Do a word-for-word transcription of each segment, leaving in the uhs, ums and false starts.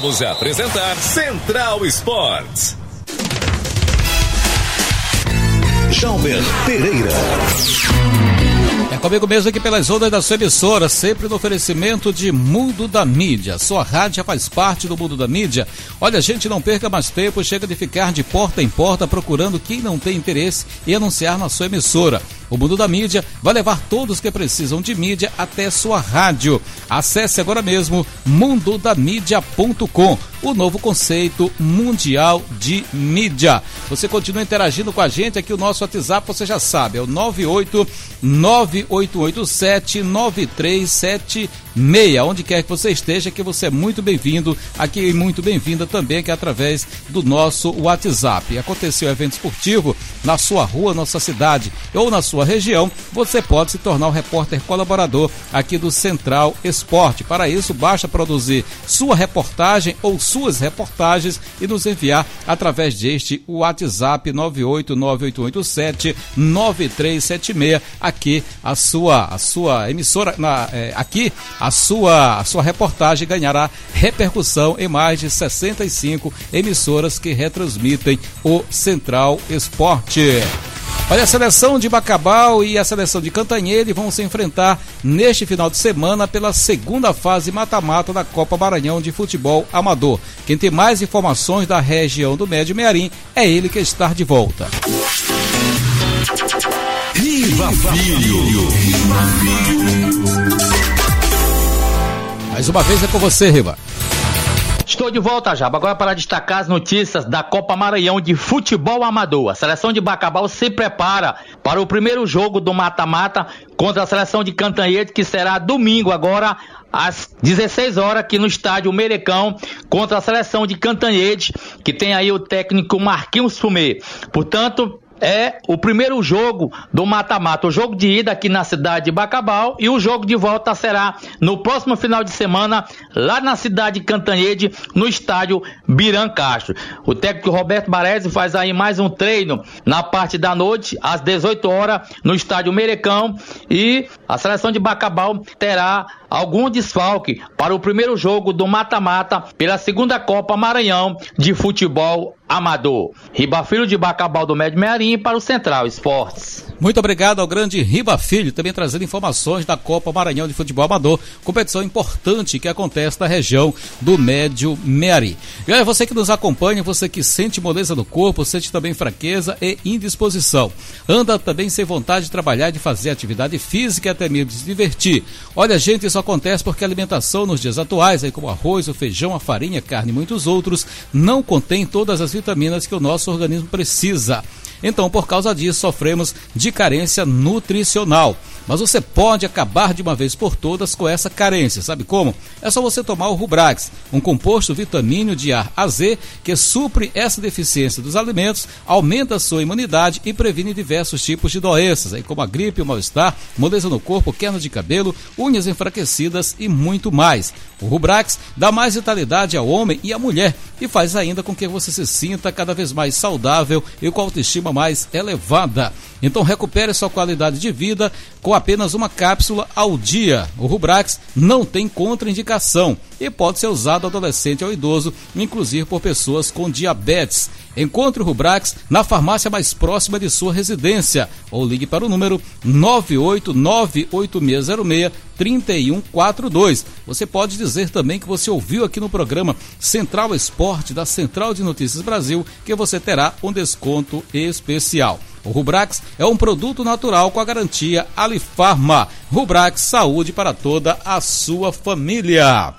Acabamos de apresentar Central Esportes. Jalber Pereira. É comigo mesmo aqui pelas ondas da sua emissora, sempre no oferecimento de Mundo da Mídia. Sua rádio já faz parte do Mundo da Mídia. Olha, gente, não perca mais tempo, chega de ficar de porta em porta procurando quem não tem interesse em anunciar na sua emissora. O Mundo da Mídia vai levar todos que precisam de mídia até sua rádio. Acesse agora mesmo mundo da mídia ponto com, o novo conceito mundial de mídia. Você continua interagindo com a gente aqui, o nosso WhatsApp você já sabe, é o nove oito nove oito oito sete nove três sete seis. Onde quer que você esteja, que você é muito bem-vindo aqui e muito bem-vinda também aqui através do nosso WhatsApp. Aconteceu um evento esportivo na sua rua, na sua cidade ou na sua região, você pode se tornar um repórter colaborador aqui do Central Esporte. Para isso, basta produzir sua reportagem ou suas reportagens e nos enviar através deste WhatsApp nove oito nove oito oito sete nove três sete seis. Aqui a sua, a sua emissora, na, é, aqui a sua, a sua reportagem ganhará repercussão em mais de sessenta e cinco emissoras que retransmitem o Central Esporte. Olha, a seleção de Bacabal e a seleção de Cantanhede vão se enfrentar neste final de semana pela segunda fase mata-mata da Copa Maranhão de Futebol Amador. Quem tem mais informações da região do Médio Mearim é ele que está de volta. Riva Filho. Mais uma vez é com você, Riva. Estou de volta, Jaba, agora para destacar as notícias da Copa Maranhão de Futebol Amador. A seleção de Bacabal se prepara para o primeiro jogo do mata-mata contra a seleção de Cantanhede, que será domingo agora às dezesseis horas aqui no estádio Merecão, contra a seleção de Cantanhede, que tem aí o técnico Marquinhos Fumê. Portanto, é o primeiro jogo do mata-mata, o jogo de ida aqui na cidade de Bacabal, e o jogo de volta será no próximo final de semana lá na cidade de Cantanhede, no estádio Biran Castro. O técnico Roberto Baresi faz aí mais um treino na parte da noite, às dezoito horas, no estádio Merecão, e a seleção de Bacabal terá algum desfalque para o primeiro jogo do mata-mata pela segunda Copa Maranhão de Futebol Amador. Riba Filho de Bacabal do Médio Mearim para o Central Esportes. Muito obrigado ao grande Riba Filho, também trazendo informações da Copa Maranhão de Futebol Amador, competição importante que acontece na região do Médio Mearim. E olha, você que nos acompanha, você que sente moleza no corpo, sente também fraqueza e indisposição, anda também sem vontade de trabalhar, de fazer atividade física e até mesmo de se divertir. Olha, gente, isso acontece porque a alimentação nos dias atuais, aí como o arroz, o feijão, a farinha, carne e muitos outros, não contém todas as vitaminas que o nosso organismo precisa. Então, por causa disso, sofremos de carência nutricional. Mas você pode acabar de uma vez por todas com essa carência. Sabe como? É só você tomar o Rubrax, um composto vitamínio de A a Z que supre essa deficiência dos alimentos, aumenta a sua imunidade e previne diversos tipos de doenças, aí como a gripe, o mal-estar, moleza no corpo, queda de cabelo, unhas enfraquecidas e muito mais. O Rubrax dá mais vitalidade ao homem e à mulher e faz ainda com que você se sinta cada vez mais saudável e com a autoestima mais elevada. Então recupere sua qualidade de vida com apenas uma cápsula ao dia. O Rubrax não tem contraindicação e pode ser usado adolescente ou idoso, inclusive por pessoas com diabetes. Encontre o Rubrax na farmácia mais próxima de sua residência ou ligue para o número nove oito nove oito seis zero seis três um quatro dois. Você pode dizer também que você ouviu aqui no programa Central Esporte da Central de Notícias Brasil, que você terá um desconto especial. O Rubrax é um produto natural com a garantia Alifarma. Rubrax, saúde para toda a sua família.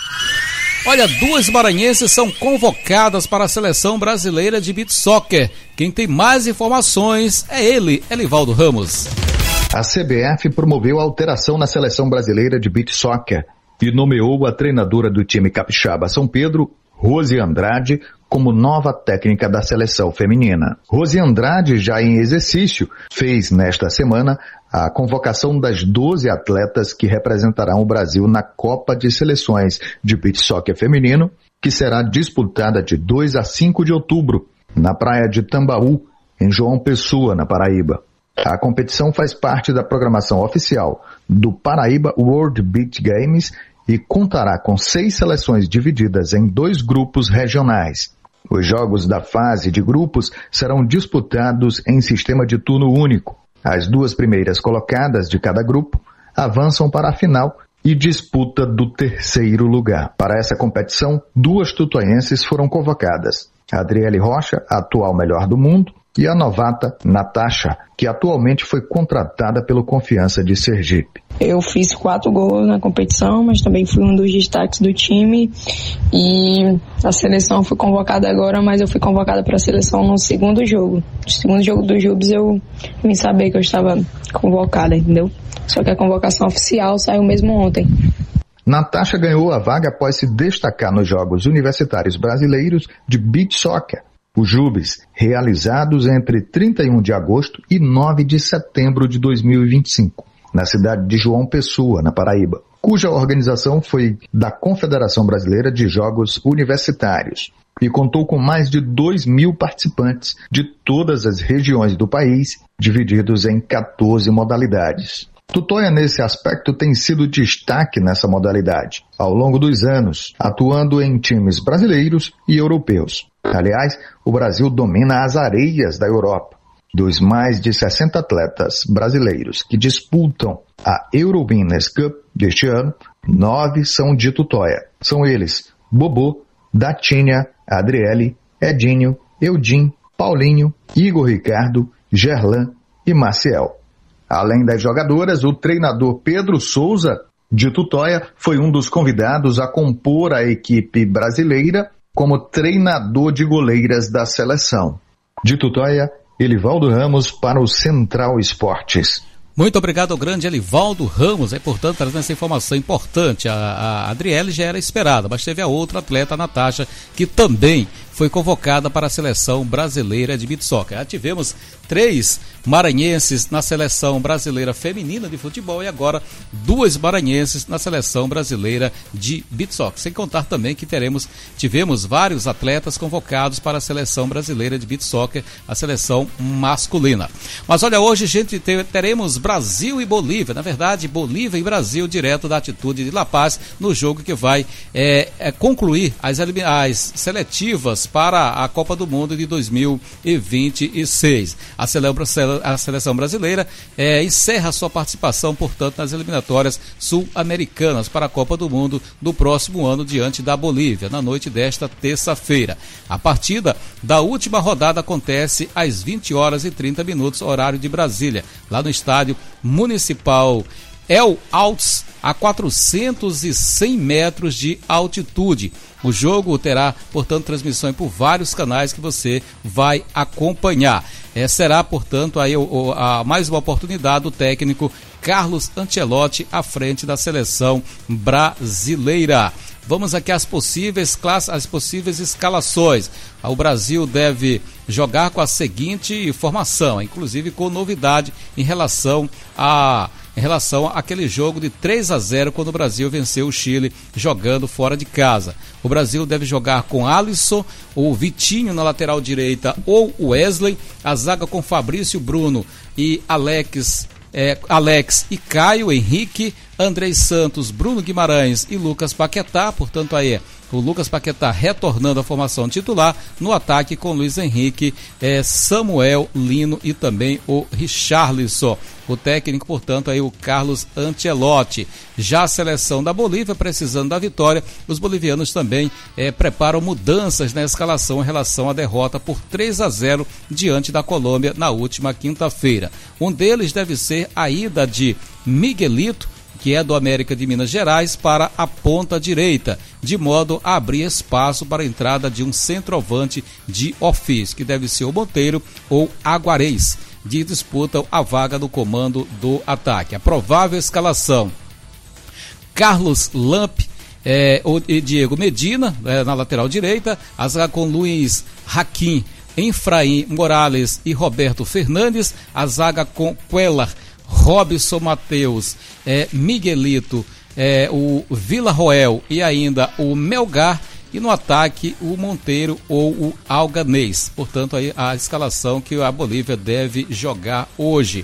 Olha, duas maranhenses são convocadas para a Seleção Brasileira de Beach Soccer. Quem tem mais informações é ele, Elivaldo Ramos. A C B F promoveu a alteração na Seleção Brasileira de Beach Soccer e nomeou a treinadora do time capixaba São Pedro, Rose Andrade, como nova técnica da seleção feminina. Rose Andrade, já em exercício, fez nesta semana a convocação das doze atletas que representarão o Brasil na Copa de Seleções de Beach Soccer feminino, que será disputada de dois a cinco de outubro, na praia de Tambaú, em João Pessoa, na Paraíba. A competição faz parte da programação oficial do Paraíba World Beach Games e contará com seis seleções divididas em dois grupos regionais. Os jogos da fase de grupos serão disputados em sistema de turno único. As duas primeiras colocadas de cada grupo avançam para a final e disputa do terceiro lugar. Para essa competição, duas tutoienses foram convocadas. Adriele Rocha, a atual melhor do mundo, e a novata Natasha, que atualmente foi contratada pelo Confiança de Sergipe. Eu fiz quatro gols na competição, mas também fui um dos destaques do time e a seleção foi convocada agora, mas eu fui convocada para a seleção no segundo jogo. No segundo jogo do Jubes eu vim saber que eu estava convocada, entendeu? Só que a convocação oficial saiu mesmo ontem. Natasha ganhou a vaga após se destacar nos Jogos Universitários Brasileiros de Beach Soccer, os Jubes, realizados entre trinta e um de agosto e nove de setembro de dois mil e vinte e cinco, na cidade de João Pessoa, na Paraíba, cuja organização foi da Confederação Brasileira de Jogos Universitários e contou com mais de dois mil participantes de todas as regiões do país, divididos em quatorze modalidades. Tutóia, nesse aspecto, tem sido destaque nessa modalidade, ao longo dos anos, atuando em times brasileiros e europeus. Aliás, o Brasil domina as areias da Europa. Dos mais de sessenta atletas brasileiros que disputam a Eurowinners Cup deste ano, nove são de Tutóia. São eles Bobô, Datinha, Adriele, Edinho, Eudim, Paulinho, Igor Ricardo, Gerlan e Maciel. Além das jogadoras, o treinador Pedro Souza, de Tutóia, foi um dos convidados a compor a equipe brasileira como treinador de goleiras da seleção. De Tutóia, Elivaldo Ramos para o Central Esportes. Muito obrigado ao grande Elivaldo Ramos, é, portanto, trazendo essa informação importante. A, a Adriele já era esperada, mas teve a outra atleta, a Natasha, que também foi convocada para a seleção brasileira de beach soccer. Já tivemos três maranhenses na seleção brasileira feminina de futebol e agora duas maranhenses na seleção brasileira de beach soccer. Sem contar também que teremos, tivemos vários atletas convocados para a seleção brasileira de beach soccer, a seleção masculina. Mas olha, hoje, gente, teremos Brasil e Bolívia, na verdade, Bolívia e Brasil, direto da Atitude de La Paz, no jogo que vai é, é, concluir as, as seletivas para a Copa do Mundo de dois mil e vinte e seis. A, celebra, a seleção brasileira é, encerra sua participação, portanto, nas eliminatórias sul-americanas para a Copa do Mundo do próximo ano diante da Bolívia, na noite desta terça-feira. A partida da última rodada acontece às vinte horas e trinta minutos, horário de Brasília, lá no estádio municipal El Alts, a quatrocentos e cem metros de altitude. O jogo terá, portanto, transmissão por vários canais que você vai acompanhar. É, será, portanto, aí, o, a, mais uma oportunidade do técnico Carlos Ancelotti à frente da seleção brasileira. Vamos aqui às possíveis classes, às possíveis escalações. O Brasil deve jogar com a seguinte formação, inclusive com novidade em relação a em relação àquele jogo de três a zero quando o Brasil venceu o Chile jogando fora de casa. O Brasil deve jogar com Alisson, o Vitinho na lateral direita ou o Wesley, a zaga com Fabrício, Bruno e Alex, é, Alex e Caio Henrique, Andrei Santos, Bruno Guimarães e Lucas Paquetá, portanto aí o Lucas Paquetá retornando à formação titular, no ataque com Luiz Henrique, eh, Samuel, Lino e também o Richarlison. O técnico, portanto, aí o Carlos Ancelotti. Já a seleção da Bolívia, precisando da vitória, os bolivianos também eh, preparam mudanças na escalação em relação à derrota por três a zero diante da Colômbia na última quinta-feira. Um deles deve ser a ida de Miguelito, que é do América de Minas Gerais, para a ponta direita, de modo a abrir espaço para a entrada de um centroavante de ofício, que deve ser o Monteiro ou Aguarez, que disputam a vaga do comando do ataque. A provável escalação: Carlos Lamp, é, o Diego Medina, é, na lateral direita, a zaga com Luiz Hakim, Efraim Morales e Roberto Fernandes, a zaga com Cuellar, Robson Mateus, é, Miguelito, é, o Villarroel e ainda o Melgar, e no ataque o Monteiro ou o Alganês. Portanto, aí a escalação que a Bolívia deve jogar hoje.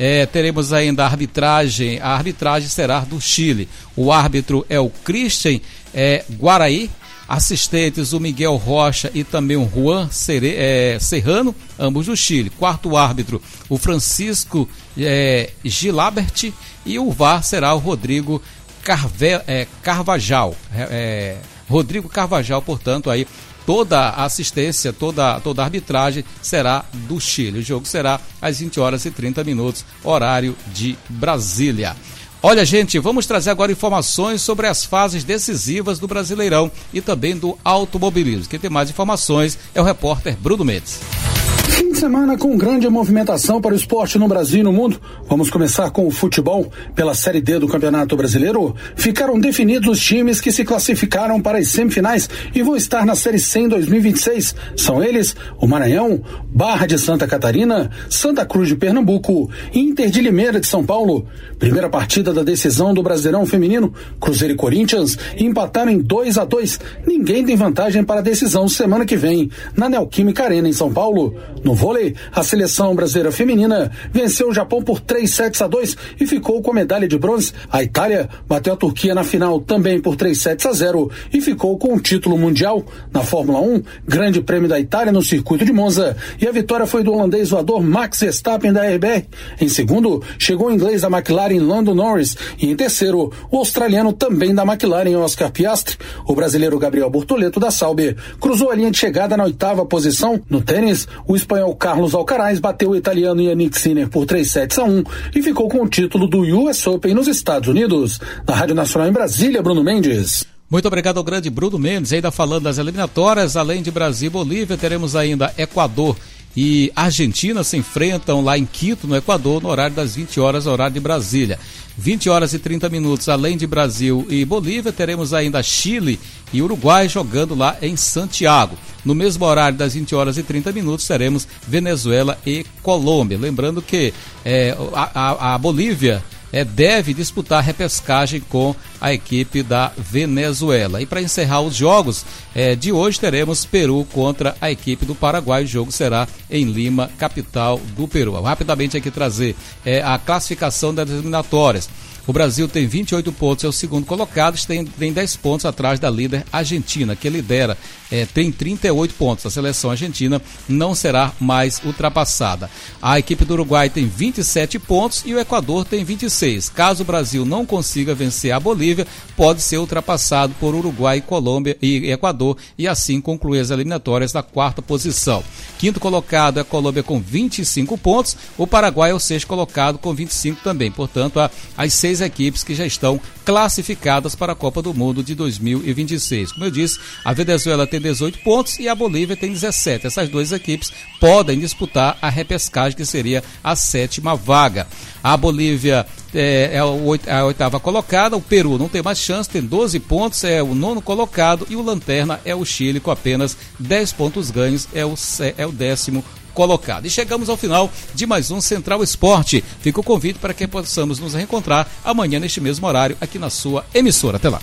É, teremos ainda a arbitragem, a arbitragem será do Chile. O árbitro é o Christian é, Guaraí, assistentes o Miguel Rocha e também o Juan Cere, é, Serrano, ambos do Chile. Quarto árbitro, o Francisco é, Gilabert, e o V A R será o Rodrigo Carve, é, Carvajal. É, é, Rodrigo Carvajal, portanto, aí toda a assistência, toda, toda a arbitragem será do Chile. O jogo será às vinte horas e trinta minutos, horário de Brasília. Olha, gente, vamos trazer agora informações sobre as fases decisivas do Brasileirão e também do automobilismo. Quem tem mais informações é o repórter Bruno Mendes. Fim de semana com grande movimentação para o esporte no Brasil e no mundo. Vamos começar com o futebol. Pela Série D do Campeonato Brasileiro, ficaram definidos os times que se classificaram para as semifinais e vão estar na Série C em dois mil e vinte e seis. São eles o Maranhão, Barra de Santa Catarina, Santa Cruz de Pernambuco e Inter de Limeira de São Paulo. Primeira partida da decisão do Brasileirão Feminino. Cruzeiro e Corinthians empataram em dois a dois. Ninguém tem vantagem para a decisão semana que vem, na Neoquímica Arena em São Paulo. No vôlei, a seleção brasileira feminina venceu o Japão por três sets a dois e ficou com a medalha de bronze. A Itália bateu a Turquia na final também por três sets a zero e ficou com o título mundial. Na Fórmula um, Grande Prêmio da Itália no circuito de Monza, e a vitória foi do holandês voador Max Verstappen da R B R. Em segundo, chegou o inglês da McLaren Lando Norris, e em terceiro, o australiano também da McLaren Oscar Piastri. O brasileiro Gabriel Bortoleto da Sauber cruzou a linha de chegada na oitava posição. No tênis, o espanhol Carlos Alcaraz bateu o italiano Yannick Sinner por três sets a um e ficou com o título do U S Open nos Estados Unidos. Na Rádio Nacional em Brasília, Bruno Mendes. Muito obrigado ao grande Bruno Mendes. Ainda falando das eliminatórias, além de Brasil e Bolívia, teremos ainda Equador e Argentina se enfrentam lá em Quito, no Equador, no horário das vinte horas, horário de Brasília. vinte horas e trinta minutos, além de Brasil e Bolívia, teremos ainda Chile e Uruguai jogando lá em Santiago. No mesmo horário das vinte horas e trinta minutos, teremos Venezuela e Colômbia. Lembrando que é, a, a, a Bolívia é, deve disputar a repescagem com a equipe da Venezuela. E para encerrar os jogos é, de hoje, teremos Peru contra a equipe do Paraguai. O jogo será em Lima, capital do Peru. Rapidamente aqui trazer é, a classificação das eliminatórias. O Brasil tem vinte e oito pontos, é o segundo colocado, tem, tem dez pontos atrás da líder Argentina, que lidera, é, tem trinta e oito pontos. A seleção argentina não será mais ultrapassada. A equipe do Uruguai tem vinte e sete pontos e o Equador tem vinte e seis. Caso o Brasil não consiga vencer a Bolívia, pode ser ultrapassado por Uruguai, Colômbia e Equador e assim concluir as eliminatórias na quarta posição. Quinto colocado é a Colômbia com vinte e cinco pontos, o Paraguai é o sexto colocado com vinte e cinco também. Portanto, a, as seis equipes que já estão classificadas para a Copa do Mundo de dois mil e vinte e seis. Como eu disse, a Venezuela tem dezoito pontos e a Bolívia tem dezessete. Essas duas equipes podem disputar a repescagem, que seria a sétima vaga. A Bolívia é, é a oitava colocada, o Peru não tem mais chance, tem doze pontos, é o nono colocado, e o lanterna é o Chile com apenas dez pontos ganhos, é o, é o décimo colocado. E chegamos ao final de mais um Central Esporte. Fica o convite para que possamos nos reencontrar amanhã neste mesmo horário aqui na sua emissora. Até lá.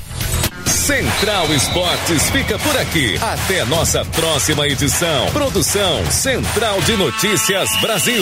Central Esportes fica por aqui. Até nossa próxima edição. Produção Central de Notícias Brasil.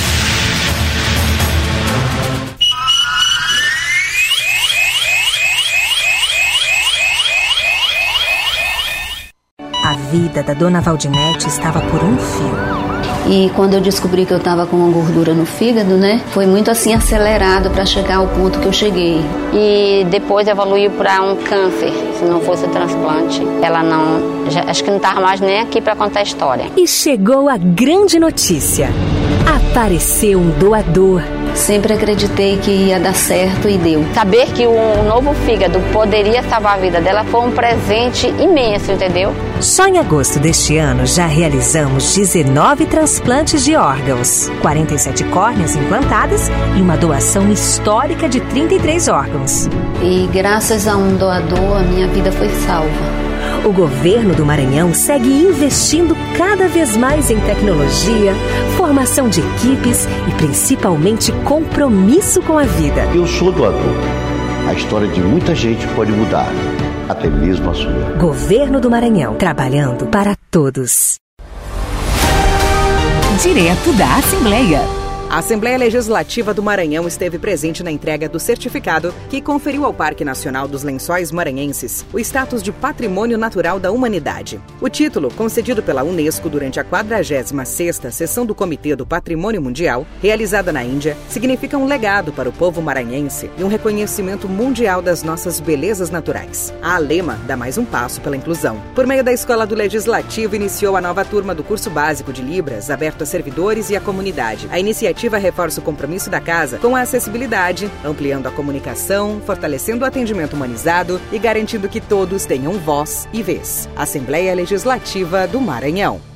A vida da dona Valdinete estava por um fio. E quando eu descobri que eu estava com uma gordura no fígado, né, foi muito assim acelerado para chegar ao ponto que eu cheguei. E depois evoluiu para um câncer. Se não fosse o transplante, ela não, já, acho que não estava mais nem aqui para contar a história. E chegou a grande notícia. Apareceu um doador. Sempre acreditei que ia dar certo e deu. Saber que um novo fígado poderia salvar a vida dela foi um presente imenso, entendeu? Só em agosto deste ano já realizamos dezenove transplantes de órgãos, quarenta e sete córneas implantadas e uma doação histórica de trinta e três órgãos. E graças a um doador, a minha vida foi salva. O governo do Maranhão segue investindo cada vez mais em tecnologia, formação de equipes e principalmente compromisso com a vida. Eu sou doador. A história de muita gente pode mudar, até mesmo a sua. Governo do Maranhão, trabalhando para todos. Direto da Assembleia. A Assembleia Legislativa do Maranhão esteve presente na entrega do certificado que conferiu ao Parque Nacional dos Lençóis Maranhenses o status de Patrimônio Natural da Humanidade. O título, concedido pela Unesco durante a quadragésima sexta Sessão do Comitê do Patrimônio Mundial, realizada na Índia, significa um legado para o povo maranhense e um reconhecimento mundial das nossas belezas naturais. A Alema dá mais um passo pela inclusão. Por meio da Escola do Legislativo, iniciou a nova turma do curso básico de Libras, aberto a servidores e à comunidade. A iniciativa reforça o compromisso da casa com a acessibilidade, ampliando a comunicação, fortalecendo o atendimento humanizado e garantindo que todos tenham voz e vez. Assembleia Legislativa do Maranhão.